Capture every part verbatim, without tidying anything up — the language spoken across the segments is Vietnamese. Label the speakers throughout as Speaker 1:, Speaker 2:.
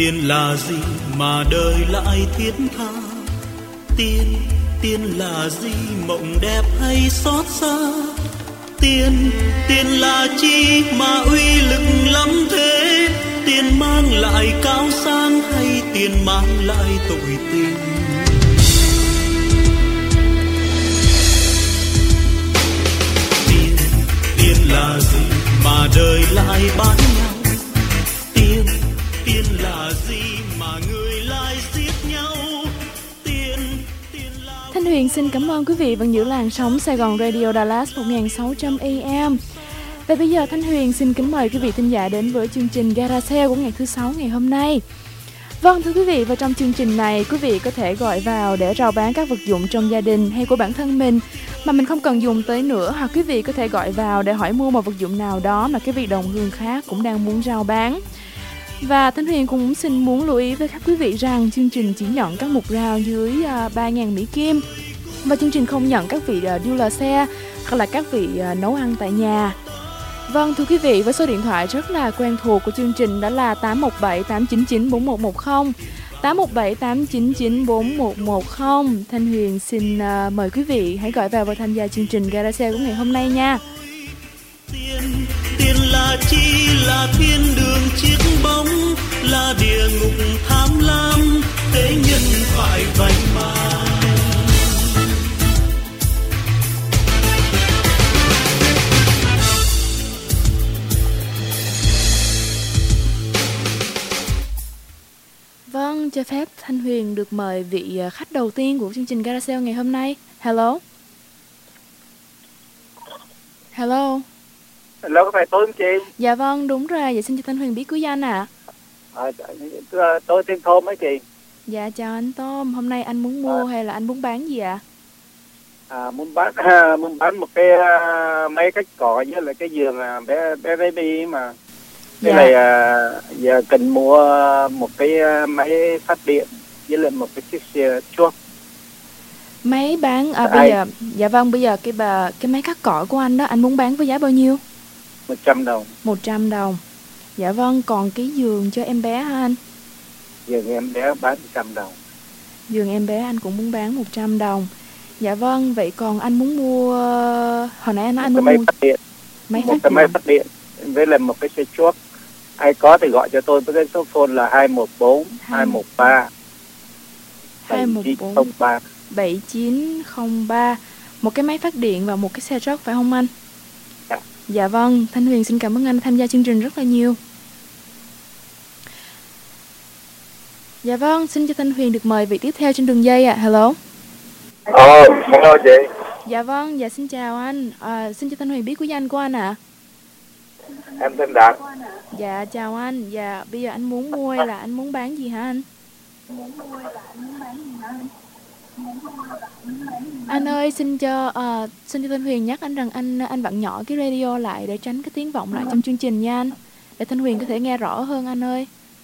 Speaker 1: tiền là gì mà đời lại thiết tha? Tiền, tiền là gì mộng đẹp hay xót xa? Tiền, tiền là chi mà uy lực lắm thế? Tiền mang lại cao sang hay tiền mang lại tội tình? Tiền, tiền là gì mà đời lại bán nhau? Tiền, tiền là gì mà người lại giết nhau? Tiền, tiền là...
Speaker 2: Thanh Huyền xin cảm ơn quý vị vẫn giữ làn sóng Sài Gòn Radio Dallas một nghìn sáu trăm A M. Và bây giờ Thanh Huyền xin kính mời quý vị thính giả đến với chương trình Gara Sale của ngày thứ sáu ngày hôm nay. Vâng thưa quý vị, và trong chương trình này quý vị có thể gọi vào để rao bán các vật dụng trong gia đình hay của bản thân mình mà mình không cần dùng tới nữa, hoặc quý vị có thể gọi vào để hỏi mua một vật dụng nào đó mà cái vị đồng hương khác cũng đang muốn rao bán. Và Thanh Huyền cũng xin muốn lưu ý với các quý vị rằng chương trình chỉ nhận các mục rao dưới uh, ba nghìn Mỹ Kim, và chương trình không nhận các vị uh, dealer xe hoặc là các vị uh, nấu ăn tại nhà. Vâng thưa quý vị, với số điện thoại rất là quen thuộc của chương trình đó là tám một bảy tám chín chín bốn một một không, tám một bảy tám chín chín bốn một một không. Thanh Huyền xin uh, mời quý vị hãy gọi vào và tham gia chương trình Gara Sale của ngày hôm nay nha.
Speaker 1: Tiền, tiền là chi, là thiên đường chiếc bóng, là địa ngục tham lam, thế nhân phải vay mà.
Speaker 2: Vâng, cho phép Thanh Huyền được mời vị khách đầu tiên của chương trình Gara Sale ngày hôm nay. Hello. Hello.
Speaker 3: Hello, có phải tôi không chị?
Speaker 2: Dạ vâng, đúng rồi. Dạ xin cho Thanh Huyền biết quý danh ạ.
Speaker 3: À, tôi tên Thôm ấy chị.
Speaker 2: Dạ chào anh Tôm. Hôm nay anh muốn mua à. hay là anh muốn bán gì ạ?
Speaker 3: À, muốn bán à, muốn bán một cái uh, máy cách cỏ với lại cái giường uh, bé bé baby mà. Cái dạ. này uh, giờ cần mua một cái uh, máy phát điện với lại một cái chiếc xe chuốc.
Speaker 2: Máy bán à, bây giờ dạ vâng, bây giờ cái bà cái máy cắt cỏ của anh đó anh muốn bán với giá bao nhiêu?
Speaker 3: một trăm đồng.
Speaker 2: một trăm đồng. Dạ vâng, còn cái giường cho em bé hả anh?
Speaker 3: Giường em bé bán một trăm đồng.
Speaker 2: Giường em bé anh cũng muốn bán một trăm đồng. Dạ vâng, vậy còn anh muốn mua, hồi nãy anh nói anh muốn
Speaker 3: máy
Speaker 2: mua
Speaker 3: phát điện.
Speaker 2: Máy
Speaker 3: một
Speaker 2: phát
Speaker 3: cái
Speaker 2: điện.
Speaker 3: máy phát điện với lại một cái xe chuốc. Ai có thì gọi cho tôi với cái số phone là hai một bốn hai một ba
Speaker 2: hai một bốn bảy chín không ba. Một cái máy phát điện và một cái xe truck phải không anh?
Speaker 3: Dạ.
Speaker 2: Dạ vâng, Thanh Huyền xin cảm ơn anh tham gia chương trình rất là nhiều. Dạ vâng, xin cho Thanh Huyền được mời vị tiếp theo trên đường dây ạ. À. Hello.
Speaker 3: Ồ, oh, hello chị.
Speaker 2: Dạ vâng, dạ xin chào anh. À, xin cho Thanh Huyền biết quý danh của anh ạ. À.
Speaker 3: Em tên Đạt.
Speaker 2: Dạ chào anh. Dạ bây giờ anh muốn mua hay là anh muốn bán gì hả anh? Anh ơi, xin cho uh, xin cho Thanh Huyền nhắc anh rằng anh anh vặn nhỏ cái radio lại để tránh cái tiếng vọng lại trong chương trình nha anh, để Thanh Huyền có thể nghe rõ hơn anh ơi.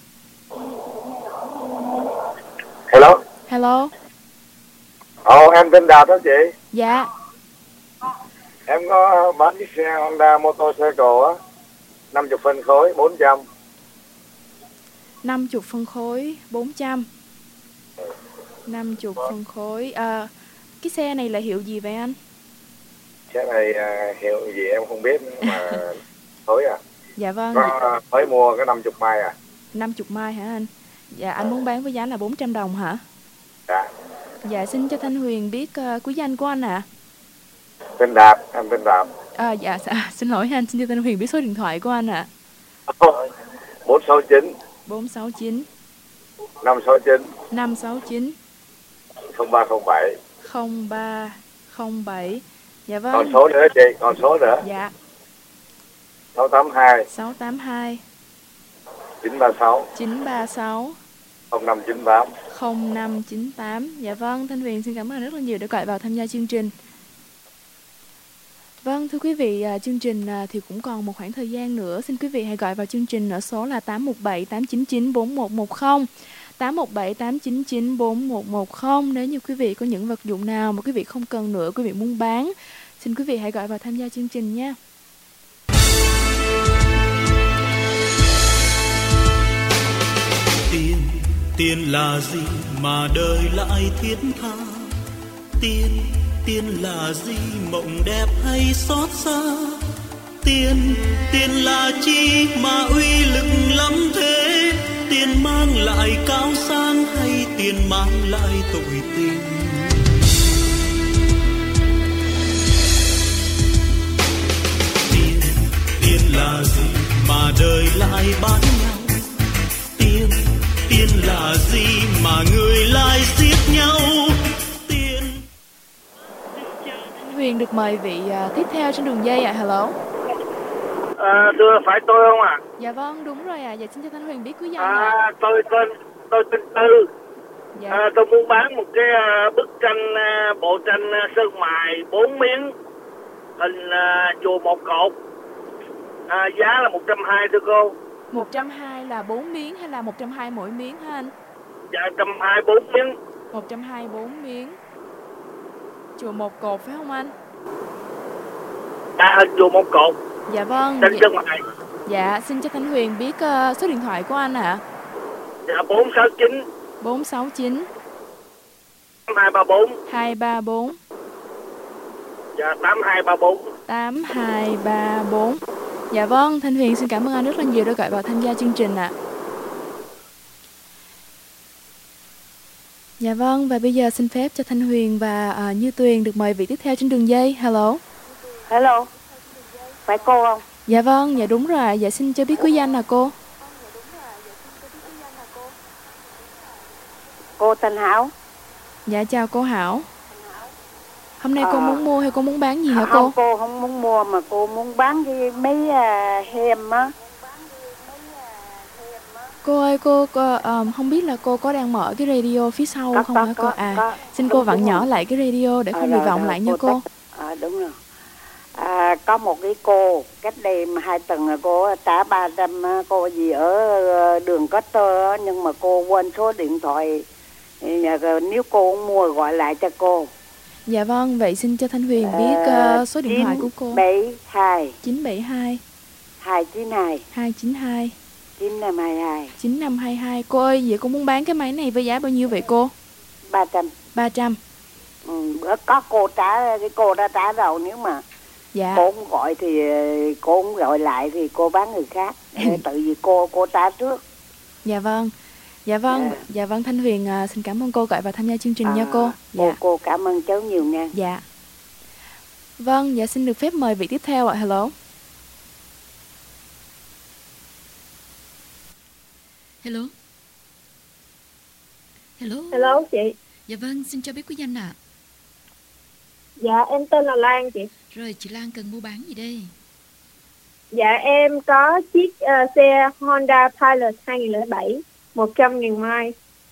Speaker 3: Hello.
Speaker 2: Hello.
Speaker 3: Ồ, oh, em tên Đạt đó chị.
Speaker 2: Dạ.
Speaker 3: Em có bán chiếc xe Honda motorcycle á, năm mươi phân khối bốn trăm.
Speaker 2: năm mươi phân khối bốn trăm. năm mươi phân khối. À, cái xe này là hiệu gì vậy anh?
Speaker 3: Xe này uh, hiệu gì em không biết mà khối à.
Speaker 2: Dạ vâng.
Speaker 3: Có mới mua cái năm mươi mai à.
Speaker 2: năm mươi mai hả anh? Dạ anh muốn bán với giá là bốn trăm đồng hả?
Speaker 3: Dạ.
Speaker 2: Dạ xin cho Thanh Huyền biết uh, quý danh của anh ạ. À.
Speaker 3: Tên Đạt, em tên Đạt.
Speaker 2: À, dạ à, xin lỗi anh, xin cho Thanh Huyền biết số điện thoại của anh ạ. À.
Speaker 3: bốn sáu chín
Speaker 2: bốn sáu chín
Speaker 3: năm sáu chín
Speaker 2: năm sáu chín
Speaker 3: không ba không bảy
Speaker 2: không ba không bảy. Dạ vâng.
Speaker 3: Còn số nữa chị, còn số nữa.
Speaker 2: Dạ.
Speaker 3: sáu tám hai
Speaker 2: sáu tám hai
Speaker 3: chín ba sáu
Speaker 2: chín ba sáu
Speaker 3: không năm chín tám
Speaker 2: không năm chín tám. Dạ vâng, Thanh Huyền xin cảm ơn rất là nhiều đã gọi vào tham gia chương trình. Vâng, thưa quý vị, chương trình thì cũng còn một khoảng thời gian nữa. Xin quý vị hãy gọi vào chương trình ở số là tám một bảy tám chín chín bốn một một không, tám một bảy tám chín chín bốn một một không. Nếu như quý vị có những vật dụng nào mà quý vị không cần nữa, quý vị muốn bán, xin quý vị hãy gọi vào tham gia chương trình nha.
Speaker 1: Tiền, Tiền là gì mà đời lại thiết tha? Tiền, tiền là gì mộng đẹp hay xót xa? Tiền, tiền là chi mà uy lực lắm thế? Tiền mang lại cao sang hay tiền mang lại tội tình? Tiền, tiền là gì mà đời lại bán nhau? Tiền, tiền là gì mà người lại giết nhau? Tiền.
Speaker 2: Thanh Huyền được mời vị uh, tiếp theo trên đường dây ạ. À. Hello.
Speaker 3: À, thưa phải tôi không ạ? À?
Speaker 2: Dạ vâng, đúng rồi ạ. À. Dạ xin cho Thanh Huyền biết quý danh ạ.
Speaker 3: À, tôi tên tôi tên Tư.
Speaker 2: Dạ.
Speaker 3: À, tôi muốn bán một cái uh, bức tranh uh, bộ tranh uh, sơn mài bốn miếng hình uh, chùa Một Cột. À, giá là một trăm hai mươi thưa cô.
Speaker 2: một trăm hai mươi là bốn miếng hay là một trăm hai mươi mỗi miếng hả anh?
Speaker 3: Dạ một trăm hai mươi bốn miếng.
Speaker 2: một trăm hai mươi bốn miếng. Chùa Một Cột phải không anh?
Speaker 3: À, hình chùa Một Cột.
Speaker 2: Dạ vâng.
Speaker 3: Tranh
Speaker 2: Dạ,
Speaker 3: sơn mài.
Speaker 2: dạ xin cho Thanh Huyền biết uh, số điện thoại của anh ạ. À.
Speaker 3: Dạ bốn sáu chín
Speaker 2: bốn sáu chín
Speaker 3: hai ba bốn
Speaker 2: hai ba bốn
Speaker 3: Dạ tám hai ba bốn
Speaker 2: tám hai ba bốn. Dạ vâng, Thanh Huyền xin cảm ơn anh rất là nhiều đã gọi vào tham gia chương trình ạ. À. Dạ vâng, và bây giờ xin phép cho Thanh Huyền và uh, Như Tuyền được mời vị tiếp theo trên đường dây. Hello.
Speaker 4: Hello. Phải cô không?
Speaker 2: Dạ vâng, dạ đúng rồi. Dạ xin cho biết quý danh là cô.
Speaker 4: Cô tên Hảo.
Speaker 2: Dạ chào cô Hảo. Hôm nay
Speaker 4: à,
Speaker 2: cô muốn mua hay cô muốn bán gì hả
Speaker 4: không,
Speaker 2: cô?
Speaker 4: Không, cô không muốn mua mà cô muốn bán cái mấy uh, hem á.
Speaker 2: Cô ơi, cô, cô um, không biết là cô có đang mở cái radio phía sau
Speaker 4: có,
Speaker 2: không
Speaker 4: có,
Speaker 2: hả
Speaker 4: có,
Speaker 2: cô? À,
Speaker 4: có.
Speaker 2: xin cô vặn nhỏ lại cái radio để không bị vọng lại nha cô.
Speaker 4: À, đúng rồi. À, có một cái cô cách đây hai tuần là cô trả ba trăm, cô gì ở đường Cutter nhưng mà cô quên số điện thoại. Nếu cô muốn mua gọi lại cho cô.
Speaker 2: Dạ vâng, vậy xin cho Thanh Huyền biết uh, số điện
Speaker 4: chín
Speaker 2: thoại của cô.
Speaker 4: bảy hai
Speaker 2: chín bảy hai
Speaker 4: hai chín hai
Speaker 2: hai chín hai
Speaker 4: chín năm hai hai
Speaker 2: chín năm hai hai. Cô ơi, vậy cô muốn bán cái máy này với giá bao nhiêu vậy cô?
Speaker 4: ba trăm.
Speaker 2: ba trăm.
Speaker 4: Ừ, có cô trả, cái cô đã trả rồi, nếu mà
Speaker 2: dạ.
Speaker 4: cô không gọi thì cô không gọi lại thì cô bán người khác. Tự vì cô cô trả trước.
Speaker 2: Dạ vâng. Dạ vâng,
Speaker 4: dạ,
Speaker 2: dạ vâng Thanh Huyền uh, xin cảm ơn cô gọi vào tham gia chương trình
Speaker 4: à,
Speaker 2: nha cô. Dạ.
Speaker 4: Cô, cô cảm ơn cháu nhiều nha.
Speaker 2: Dạ. Vâng, dạ xin được phép mời vị tiếp theo ạ. À. Hello.
Speaker 5: Hello. Hello.
Speaker 6: Hello chị.
Speaker 5: Dạ vâng, xin cho biết quý danh ạ. À.
Speaker 6: Dạ em tên là Lan chị.
Speaker 5: Rồi chị Lan cần mua bán gì đây?
Speaker 6: Dạ em có chiếc uh, xe Honda Pilot hai không không bảy một trăm nghìn mai.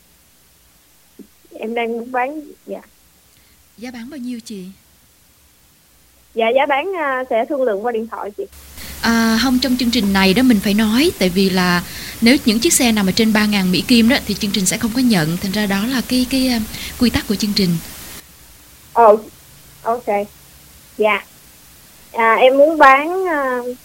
Speaker 6: Em đang muốn bán. Dạ.
Speaker 5: Giá bán bao nhiêu chị?
Speaker 6: Dạ giá bán uh, sẽ thương lượng qua điện thoại chị.
Speaker 5: À, không, trong chương trình này đó mình phải nói, tại vì là nếu những chiếc xe nào mà trên ba nghìn Mỹ Kim đó thì chương trình sẽ không có nhận, thành ra đó là cái cái uh, quy tắc của chương trình.
Speaker 6: Ồ, oh, ok. Dạ. À, em muốn bán uh,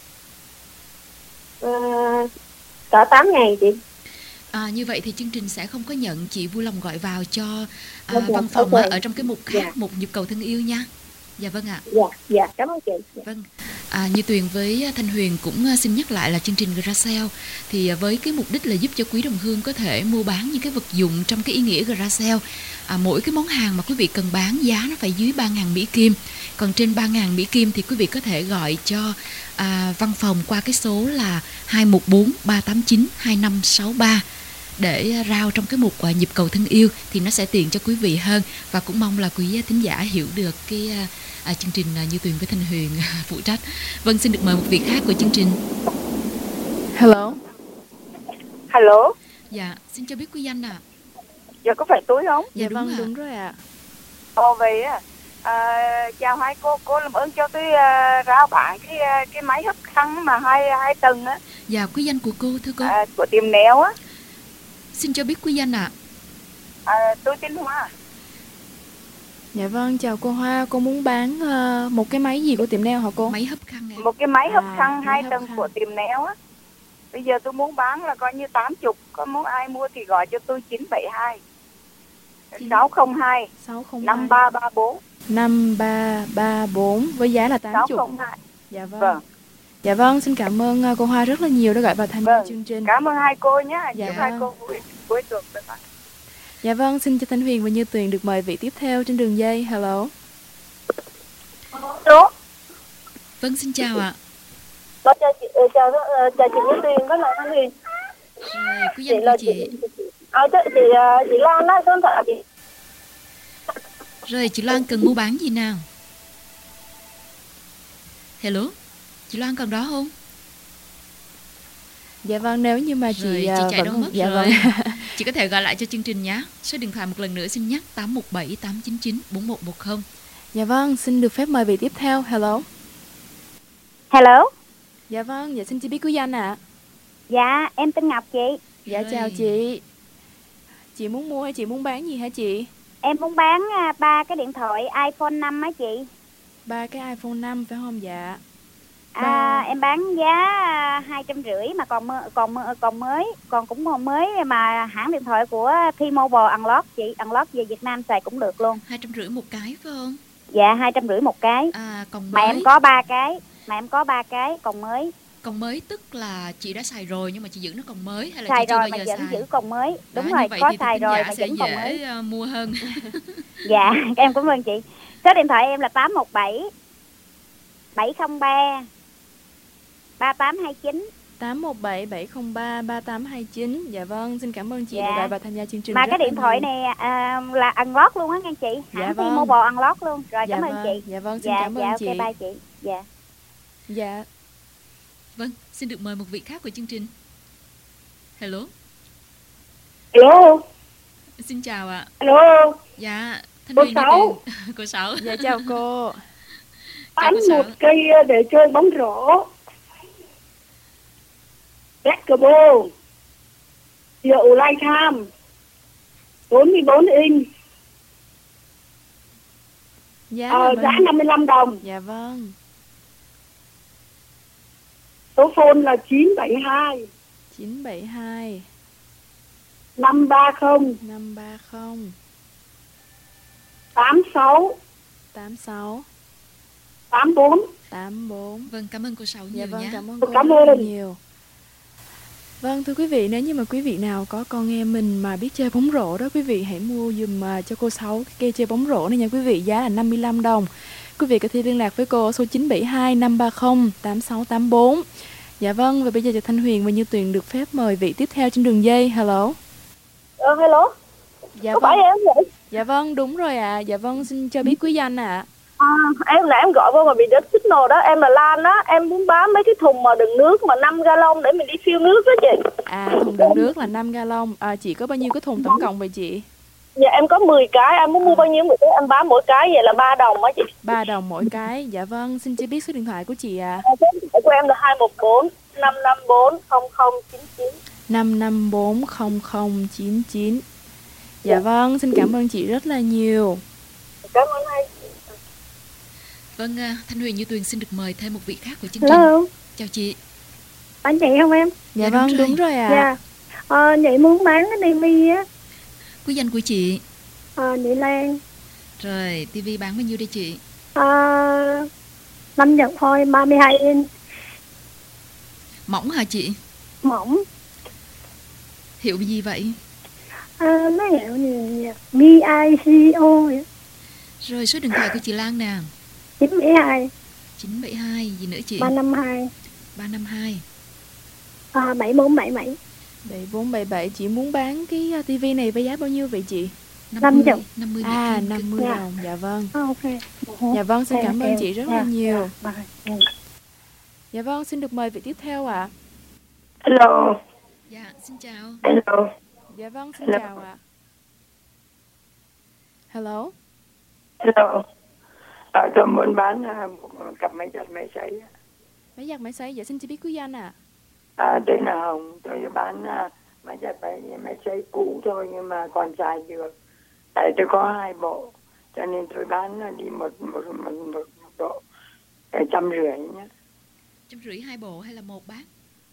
Speaker 6: uh, cỡ tám ngàn chị.
Speaker 5: À, như vậy thì chương trình sẽ không có nhận, chị vui lòng gọi vào cho à,
Speaker 6: okay,
Speaker 5: văn phòng
Speaker 6: okay.
Speaker 5: ở trong cái mục khác,
Speaker 6: yeah.
Speaker 5: mục nhịp cầu thân yêu nha. Dạ vâng ạ.
Speaker 6: Dạ, dạ, cảm ơn chị. Dạ.
Speaker 5: Vâng. À, Như Tuyền với Thanh Huyền cũng xin nhắc lại là chương trình Garage thì với cái mục đích là giúp cho quý đồng hương có thể mua bán những cái vật dụng trong cái ý nghĩa Garage. À, mỗi cái món hàng mà quý vị cần bán giá nó phải dưới ba nghìn Mỹ Kim. Còn trên ba nghìn Mỹ Kim thì quý vị có thể gọi cho à, văn phòng qua cái số là hai một bốn ba tám chín hai năm sáu ba để rao trong cái mục uh, nhịp cầu thân yêu thì nó sẽ tiện cho quý vị hơn, và cũng mong là quý thính giả hiểu được cái uh, uh, chương trình uh, Như Tuyền với Thanh Huyền uh, phụ trách. Vâng, xin được mời một vị khác của chương trình.
Speaker 2: Hello.
Speaker 4: Hello.
Speaker 5: Dạ, xin cho biết quý danh ạ. À.
Speaker 4: Dạ có phải túi không?
Speaker 2: Dạ,
Speaker 5: dạ
Speaker 2: vâng,
Speaker 5: đúng,
Speaker 2: đúng rồi ạ. À.
Speaker 4: Ồ vậy á. À, chào hai cô, cô làm ơn cho tôi uh, rao bán cái uh, cái máy hấp khăn mà hai hai tầng á.
Speaker 5: Dạ, quý danh của cô thưa cô.
Speaker 4: À, của tiệm Neo á.
Speaker 5: Xin cho biết quý danh ạ.
Speaker 4: À. À, tôi tên Hoa.
Speaker 2: Dạ vâng, chào cô Hoa, cô muốn bán uh, một cái máy gì của tiệm Neo hả cô?
Speaker 5: Máy hấp khăn.
Speaker 4: Một cái máy hấp
Speaker 2: à,
Speaker 4: khăn hai
Speaker 2: hấp
Speaker 4: tầng
Speaker 2: khăn.
Speaker 4: của tiệm Neo á. Bây giờ tôi muốn bán là coi như tám mươi, có muốn ai mua thì gọi cho tôi chín bảy hai sáu không hai năm ba ba bốn
Speaker 2: năm ba ba bốn với giá là tám mươi.
Speaker 4: sáu không hai.
Speaker 2: Dạ vâng.
Speaker 4: Vâng.
Speaker 2: Dạ vâng, xin cảm ơn cô Hoa rất là nhiều đã gọi vào tham gia
Speaker 4: Vâng.
Speaker 2: chương trình.
Speaker 4: Cảm ơn hai cô nhé.
Speaker 2: Dạ
Speaker 4: Chúc
Speaker 2: vâng.
Speaker 4: hai cô vui cuối tuần.
Speaker 2: Dạ vâng, xin cho Thanh Huyền và Như Tuyền được mời vị tiếp theo trên đường dây. Hello.
Speaker 6: Hello.
Speaker 5: Vâng, xin chào ạ.
Speaker 6: Chào chị, chào chào chị Như Tuyền với lại Thanh Huyền.
Speaker 5: Rồi, quý danh của chị.
Speaker 6: À, chị, chị, chị Lan đó, con thợ chị.
Speaker 5: Rồi, chị Loan cần mua bán gì nào? Hello, chị Loan còn đó không?
Speaker 2: Dạ vâng, nếu như mà chị,
Speaker 5: rồi, chị chạy đâu
Speaker 2: vẫn...
Speaker 5: mất
Speaker 2: dạ
Speaker 5: rồi.
Speaker 2: Vâng.
Speaker 5: Chị có thể gọi lại cho chương trình nhé. Số điện thoại một lần nữa xin nhắc tám một bảy tám chín chín bốn một một không.
Speaker 2: Dạ vâng, xin được phép mời vị tiếp theo. Hello.
Speaker 4: Hello.
Speaker 2: Dạ vâng, dạ xin chị biết quý danh ạ. À?
Speaker 4: Dạ, em tên Ngọc chị.
Speaker 2: Dạ
Speaker 5: Rồi.
Speaker 2: chào chị. Chị muốn mua hay chị muốn bán gì hả chị?
Speaker 4: Em muốn bán ba cái điện thoại iPhone năm á chị.
Speaker 2: Ba cái iPhone năm phải không dạ?
Speaker 4: À,
Speaker 2: Ba...
Speaker 4: em bán giá hai trăm rưỡi mà còn còn còn mới, còn cũng còn mới mà hãng điện thoại của T-Mobile Unlock chị, Unlock về Việt Nam xài cũng được luôn.
Speaker 5: Hai trăm rưỡi một cái phải không?
Speaker 4: Dạ hai trăm rưỡi một cái.
Speaker 5: À, còn
Speaker 4: mà
Speaker 5: mới.
Speaker 4: em có ba cái, mà em có ba cái còn mới.
Speaker 5: Còn mới tức là chị đã xài rồi nhưng mà chị giữ nó còn mới hay là
Speaker 4: xài
Speaker 5: chị chưa
Speaker 4: rồi
Speaker 5: bao
Speaker 4: mà
Speaker 5: giờ
Speaker 4: vẫn
Speaker 5: xài?
Speaker 4: giữ còn mới. Đúng
Speaker 5: Đó,
Speaker 4: rồi,
Speaker 5: vậy
Speaker 4: có
Speaker 5: thì
Speaker 4: xài rồi mà
Speaker 5: sẽ
Speaker 4: vẫn còn
Speaker 5: dễ
Speaker 4: mới.
Speaker 5: mua hơn.
Speaker 4: Dạ, em cảm ơn chị. Số điện thoại em là tám một bảy bảy không ba ba tám hai chín.
Speaker 2: tám một bảy bảy không ba ba tám hai chín. Dạ vâng, xin cảm ơn chị
Speaker 4: Dạ.
Speaker 2: đã gọi vào tham gia chương trình.
Speaker 4: Mà
Speaker 2: rất
Speaker 4: cái điện
Speaker 2: là
Speaker 4: thoại
Speaker 2: nhiều.
Speaker 4: này à, là Unlock luôn á nghe chị.
Speaker 2: Dạ
Speaker 4: Hãng
Speaker 2: vâng.
Speaker 4: T-Mobile Unlock luôn. Rồi
Speaker 2: Dạ
Speaker 4: cảm ơn
Speaker 2: vâng.
Speaker 4: chị.
Speaker 2: Dạ vâng, xin
Speaker 4: Dạ,
Speaker 2: cảm ơn
Speaker 4: dạ,
Speaker 2: chị.
Speaker 4: ok, bye chị. Dạ.
Speaker 2: Dạ.
Speaker 5: Vâng, xin được mời một vị khác của chương trình. Hello.
Speaker 6: Hello.
Speaker 5: Xin chào ạ.
Speaker 6: Hello.
Speaker 5: Dạ, Thanh
Speaker 6: Cô
Speaker 5: Huyền
Speaker 6: Sáu.
Speaker 5: Như cô Sáu.
Speaker 2: Dạ chào cô.
Speaker 6: Bán
Speaker 5: cô Sáu.
Speaker 6: một cây để chơi bóng rổ. Basketball. Hiệu Lifetime. bốn mươi bốn inch.
Speaker 2: Giá
Speaker 6: Ờ,
Speaker 2: là
Speaker 6: giá
Speaker 2: mình...
Speaker 6: năm mươi lăm đồng.
Speaker 2: Dạ vâng.
Speaker 6: Số phone là chín bảy hai
Speaker 2: chín bảy hai
Speaker 6: năm ba không
Speaker 2: năm ba không
Speaker 6: tám sáu
Speaker 2: tám sáu
Speaker 6: tám bốn.
Speaker 2: tám bốn.
Speaker 5: Vâng, cảm ơn cô Sáu
Speaker 2: Dạ
Speaker 5: nhiều
Speaker 2: vâng,
Speaker 5: nhé.
Speaker 2: cảm ơn
Speaker 6: Cô
Speaker 2: cô
Speaker 6: cảm
Speaker 2: rất là
Speaker 6: ơn.
Speaker 2: nhiều. Vâng, thưa quý vị, nếu như mà quý vị nào có con em mình mà biết chơi bóng rổ đó, quý vị hãy mua dùm uh, cho cô Sáu cái cây chơi bóng rổ này nha quý vị, giá là năm mươi lăm đồng. Quý vị có thể liên lạc với cô ở số chín bảy hai năm ba không tám sáu tám bốn. Dạ vâng, và bây giờ cho Thanh Huyền và Như Tuyền được phép mời vị tiếp theo trên đường dây. Hello.
Speaker 6: Ờ, hello.
Speaker 2: Dạ
Speaker 6: Có
Speaker 2: vâng.
Speaker 6: phải em vậy?
Speaker 2: Dạ vâng, đúng rồi ạ. À. Dạ vâng, xin cho biết quý danh ạ. À.
Speaker 6: À, em là em gọi vô mà bị đứt signal đó. Em là Lan đó. Em muốn bán mấy cái thùng mà đựng nước mà năm gallon để mình đi fill nước đó chị.
Speaker 2: À, thùng đựng nước là năm gallon. À, chị có bao nhiêu cái thùng tổng cộng vậy chị?
Speaker 6: Dạ em có mười cái. Em muốn mua bao nhiêu một cái. Em bán mỗi cái vậy là ba đồng á chị.
Speaker 2: ba đồng mỗi cái. Dạ vâng, xin cho biết số điện thoại của chị ạ.
Speaker 6: À. Số điện thoại của em là hai một bốn năm năm bốn không không chín chín.
Speaker 2: năm năm bốn không không chín chín. Dạ vâng, xin cảm ơn chị rất là nhiều.
Speaker 6: Cảm ơn hai.
Speaker 5: Vâng, Thanh Huyền Như Tuyền xin được mời thêm một vị khác của chương trình.
Speaker 6: Hello.
Speaker 5: Chào chị.
Speaker 6: Anh chị không em?
Speaker 2: Dạ,
Speaker 5: Dạ,
Speaker 2: vâng,
Speaker 5: đúng rồi.
Speaker 2: đúng rồi ạ.
Speaker 6: Dạ. Ờ, chị muốn bán cái tivi á.
Speaker 5: Quý danh của chị.
Speaker 6: Ờ, chị Lan.
Speaker 5: Rồi, tivi bán bao nhiêu đây chị?
Speaker 6: Ờ, năm nhật thôi, ba mươi hai inch.
Speaker 5: Mỏng hả chị?
Speaker 6: Mỏng.
Speaker 5: Hiệu gì vậy?
Speaker 6: À, nó hiệu gì Mi I C O vậy.
Speaker 5: Rồi, số điện thoại của chị Lan nè.
Speaker 6: chín bảy hai
Speaker 5: chín bảy hai gì nữa chị?
Speaker 6: ba năm hai
Speaker 5: ba năm hai
Speaker 6: à, bảy bốn bảy bảy.
Speaker 2: bảy bốn bảy bảy. Chị muốn bán cái uh, tivi này với giá bao nhiêu vậy chị?
Speaker 5: năm mươi.
Speaker 6: Năm
Speaker 5: năm mươi
Speaker 2: À,
Speaker 5: kim
Speaker 2: năm mươi
Speaker 6: Dạ.
Speaker 2: đồng. Dạ vâng.
Speaker 6: À, ok.
Speaker 2: Dạ vâng, xin
Speaker 6: Em-
Speaker 2: cảm ơn
Speaker 6: em-
Speaker 2: chị rất
Speaker 6: dạ,
Speaker 2: là nhiều.
Speaker 6: dạ, bye.
Speaker 2: Dạ vâng, xin được mời vị tiếp theo ạ.
Speaker 6: Hello.
Speaker 5: Dạ, xin chào.
Speaker 6: Hello.
Speaker 2: Dạ vâng, xin
Speaker 6: Hello.
Speaker 2: chào ạ. Hello.
Speaker 6: Hello. À, tôi muốn bán à, một cặp máy giặt máy sấy.
Speaker 2: Máy giặt máy sấy. Dạ xin cho biết quý danh ạ.
Speaker 6: À, tên là Hồng. Tôi bán à, máy giặt máy, máy sấy cũ thôi nhưng mà còn xài được. Tại tôi có hai bộ cho nên tôi bán à, đi một một một, một, một độ trăm rưỡi nhé.
Speaker 5: Trăm rưỡi hai bộ hay là một bác?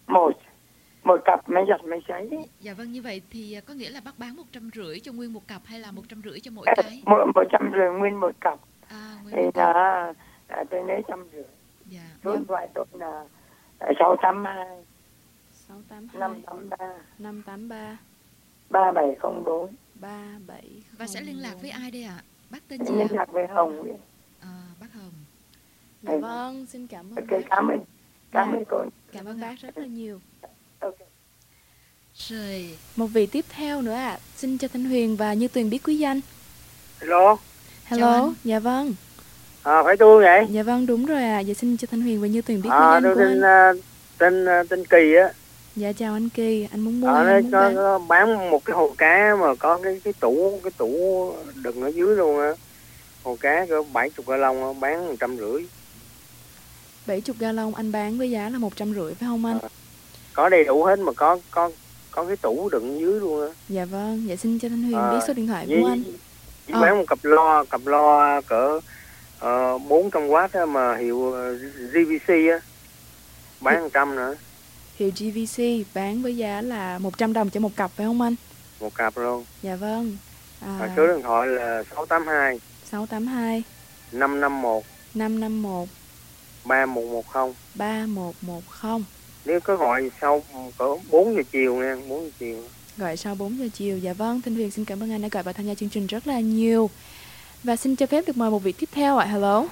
Speaker 6: một một cặp máy giặt máy sấy.
Speaker 5: Dạ vâng, như vậy thì có nghĩa là bác bán một trăm rưỡi cho nguyên một cặp hay là một trăm rưỡi cho mỗi
Speaker 6: À,
Speaker 5: cái?
Speaker 6: một một trăm rưỡi nguyên một cặp.
Speaker 5: À,
Speaker 6: Thì
Speaker 5: nguyên một cặp.
Speaker 6: là à, tôi lấy trăm rưỡi.
Speaker 5: Dạ.
Speaker 6: Số điện thoại tôi là sáu tám hai
Speaker 2: sáu tám
Speaker 6: năm
Speaker 2: hai
Speaker 6: tám ba
Speaker 2: năm tám ba
Speaker 6: ba bảy không bốn.
Speaker 2: ba bảy.
Speaker 5: Và sẽ liên lạc với ai đây ạ? Bác tên gì
Speaker 6: Liên
Speaker 5: ạ?
Speaker 6: lạc với Hồng.
Speaker 5: À, bác Hồng.
Speaker 2: Dạ vâng, xin cảm ơn
Speaker 6: Ok,
Speaker 2: bác.
Speaker 6: cảm ơn. Cảm
Speaker 2: Dạ.
Speaker 6: ơn cô.
Speaker 2: Cảm ơn bác rất là nhiều.
Speaker 6: Ok.
Speaker 5: Rồi.
Speaker 2: Một vị tiếp theo nữa ạ. À. Xin cho Thanh Huyền và Như Tuyền biết quý danh.
Speaker 3: Hello,
Speaker 2: Hello,
Speaker 5: anh.
Speaker 2: dạ vâng.
Speaker 3: à, phải tôi vậy?
Speaker 2: Dạ vâng, đúng rồi ạ. À. Dạ xin cho Thanh Huyền và Như Tuyền biết quý
Speaker 3: À,
Speaker 2: danh
Speaker 3: tôi
Speaker 2: của
Speaker 3: tên
Speaker 2: anh.
Speaker 3: uh, tên uh, tên Kỳ á.
Speaker 2: Dạ chào anh Kỳ, anh muốn mua
Speaker 3: Ở
Speaker 2: hay
Speaker 3: đây
Speaker 2: anh muốn
Speaker 3: có,
Speaker 2: bán?
Speaker 3: có bán một cái hồ cá mà có cái cái tủ cái tủ đựng ở dưới luôn á. Hồ cá có bảy chục ga lông á, bán một trăm rưỡi.
Speaker 2: bảy mươi gallon anh bán với giá là một trăm rưỡi phải không anh?
Speaker 3: À. Có đầy đủ hết mà có có có cái tủ đựng dưới luôn á.
Speaker 2: Dạ vâng, dạ xin cho Thanh Huyền
Speaker 3: À,
Speaker 2: biết số điện thoại
Speaker 3: với-
Speaker 2: của anh.
Speaker 3: Chỉ
Speaker 2: Ờ.
Speaker 3: bán một cặp loa cặp loa cỡ uh, bốn trăm W á, mà hiệu uh, giê vê xê á, bán một trăm nữa,
Speaker 2: Hiệu giê vê xê bán với giá là một trăm đồng cho một cặp phải không anh?
Speaker 3: một cặp luôn.
Speaker 2: Dạ vâng.
Speaker 3: Và
Speaker 2: À,
Speaker 3: số điện thoại là sáu tám hai
Speaker 2: sáu tám hai
Speaker 3: năm năm một
Speaker 2: năm năm một
Speaker 3: ba một một không.
Speaker 2: ba một một không.
Speaker 3: Nếu có gọi sau cỡ bốn giờ chiều nha, bốn giờ chiều.
Speaker 2: Gọi sau bốn giờ chiều. Dạ vâng, Thanh Huyền xin cảm ơn anh đã gọi và tham gia chương trình rất là nhiều. Và xin cho phép được mời một vị tiếp theo ạ. Hello.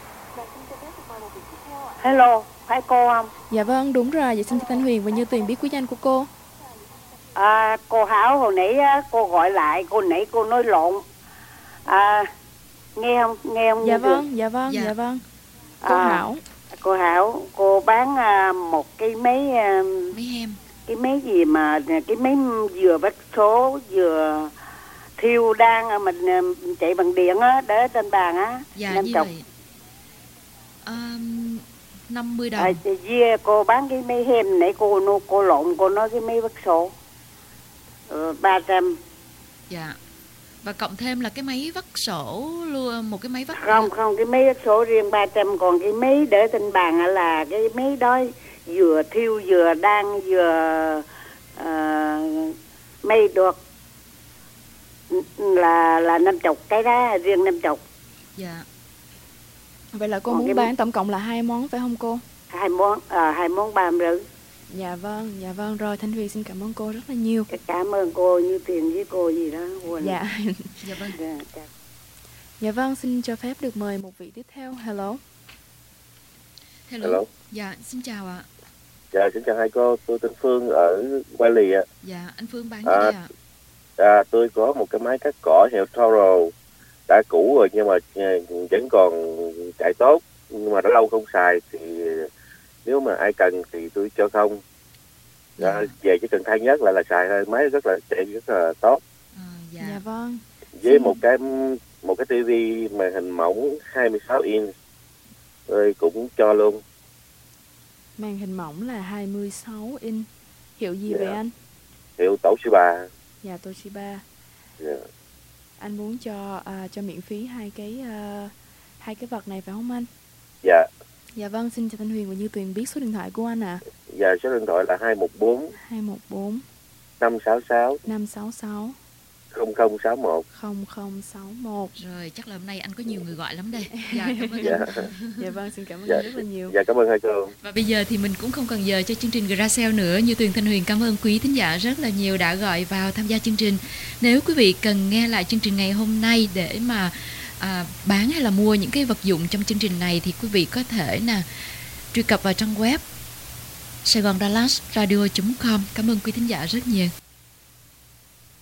Speaker 4: Hello, phải cô không?
Speaker 2: Dạ vâng, đúng rồi. Dạ xin cho Thanh Huyền và Như Tuyền biết quý danh của cô.
Speaker 4: À, cô Hảo hồi nãy á, cô gọi lại, cô nãy cô nói lộn. À, nghe không? Nghe không?
Speaker 2: Dạ
Speaker 4: Như Tuyền?
Speaker 2: vâng, dạ vâng,
Speaker 5: Dạ.
Speaker 2: dạ vâng. Cô
Speaker 4: À,
Speaker 2: Hảo.
Speaker 4: Cô Hảo, cô bán à, một cái máy à,
Speaker 5: Mấy hem.
Speaker 4: cái máy gì mà cái máy vừa vắt số vừa thiêu đan à, mình à, chạy bằng điện á, để trên bàn á.
Speaker 5: Dạ
Speaker 4: năm
Speaker 5: như
Speaker 4: chục.
Speaker 5: vậy. Um, năm mươi đồng.
Speaker 4: À, yeah, cô bán cái máy hem nãy cô cô, cô lộn, cô nói cái máy vắt số ờ, ba trăm.
Speaker 5: Dạ. Và cộng thêm là cái máy vắt sổ luôn, một cái máy vắt.
Speaker 4: Không không, cái máy vắt số riêng ba trăm, còn cái máy để trên bàn á là cái máy đó vừa thiêu vừa đan vừa uh, mây được là là năm chục cái đó, riêng năm chục.
Speaker 5: Dạ.
Speaker 2: Vậy là cô
Speaker 4: Còn
Speaker 2: muốn
Speaker 4: cái-
Speaker 2: bán tổng cộng là hai món phải không cô?
Speaker 4: Hai món à, hai món ba mươi rưỡi.
Speaker 2: Dạ vâng, dạ vâng. Rồi Thanh Huyền xin cảm ơn cô rất là nhiều.
Speaker 4: Cảm ơn cô, Như Tiền với cô gì đó quên.
Speaker 2: Dạ.
Speaker 5: Dạ vâng.
Speaker 4: Dạ, dạ.
Speaker 2: Dạ vâng, xin cho phép được mời một vị tiếp theo. Hello.
Speaker 5: Hello.
Speaker 7: Hello.
Speaker 5: Dạ, xin chào ạ.
Speaker 7: Dạ, xin chào hai cô, tôi tên Phương ở Quai Lì ạ.
Speaker 5: Dạ, anh Phương bán
Speaker 7: À,
Speaker 5: gì đây ạ?
Speaker 7: À, tôi có một cái máy cắt cỏ hiệu Toro, đã cũ rồi nhưng mà ờ, vẫn còn chạy tốt, nhưng mà đã lâu không xài, thì nếu mà ai cần thì tôi cho không.
Speaker 5: Dạ.
Speaker 7: À, về chỉ cần thay nhất lại là xài thôi, máy rất là chạy rất là tốt.
Speaker 5: À,
Speaker 2: Dạ,
Speaker 5: dạ.
Speaker 2: vâng.
Speaker 7: Với một cái một cái tivi màn hình mỏng hai mươi sáu inch tôi cũng cho luôn.
Speaker 2: Màn hình mỏng là hai mươi sáu inch. Hiệu gì
Speaker 7: Dạ.
Speaker 2: vậy anh?
Speaker 7: Hiệu Toshiba.
Speaker 2: Dạ Toshiba.
Speaker 7: Dạ.
Speaker 2: Anh muốn cho à, cho miễn phí hai cái à, hai cái vật này phải không anh?
Speaker 7: Dạ.
Speaker 2: Dạ vâng, xin cho Thanh Huyền và Như Tuyền biết số điện thoại của anh ạ. À.
Speaker 7: Dạ, số điện thoại là hai một bốn
Speaker 2: hai một bốn
Speaker 7: năm sáu sáu
Speaker 2: năm sáu sáu
Speaker 7: không không sáu một.
Speaker 2: không không sáu một.
Speaker 5: Rồi, chắc là hôm nay anh có nhiều người gọi lắm đây. Dạ, cảm ơn
Speaker 7: Dạ.
Speaker 5: anh.
Speaker 2: Dạ vâng, xin cảm ơn
Speaker 7: Dạ.
Speaker 2: anh rất là nhiều.
Speaker 7: Dạ, cảm ơn hai cô.
Speaker 5: Và bây giờ thì mình cũng không cần giờ cho chương trình Gracell nữa. Như Tuyền Thanh Huyền cảm ơn quý thính giả rất là nhiều đã gọi vào tham gia chương trình. Nếu quý vị cần nghe lại chương trình ngày hôm nay để mà à, bán hay là mua những cái vật dụng trong chương trình này thì quý vị có thể là truy cập vào trang web sài gòn dallas radio chấm com. Cảm ơn quý thính giả rất nhiều.